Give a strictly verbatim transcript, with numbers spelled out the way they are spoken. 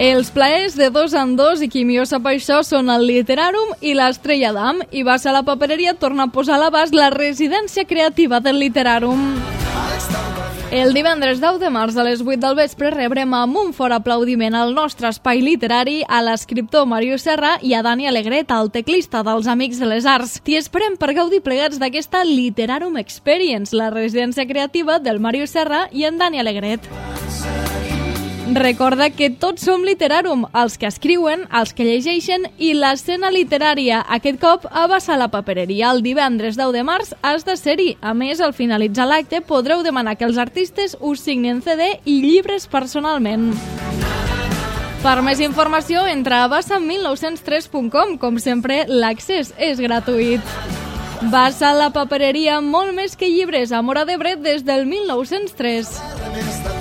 Els plaers de dos en dos, i qui millor sap això, són el Literàrum i l'Estrella d'Am, i Bassa la Papereria torna a posar a l'abast la residència creativa del Literàrum. El divendres deu de març a les vuit del vespre rebrem amb un fort aplaudiment al nostre espai literari a l'escriptor Màrius Serra i a Dani Alegret, el teclista dels Amics de les Arts. T'hi esperem per gaudir plegats d'aquesta Literàrum Experience, la residència creativa del Màrius Serra i en Dani Alegret. Recorda que tots som Literàrum, els que escriuen, els que llegeixen i l'escena literària. Aquest cop a Bassa la Papereria, el divendres deu de març has de ser-hi. A més, al finalitzar l'acte podreu demanar que els artistes us signin C D i llibres personalment. Per més informació, entra a bassa mil nou-cents tres punt com. Com sempre, l'accés és gratuït. Bassa la Papereria, molt més que llibres, a Móra d'Ebre des del mil nou-cents tres.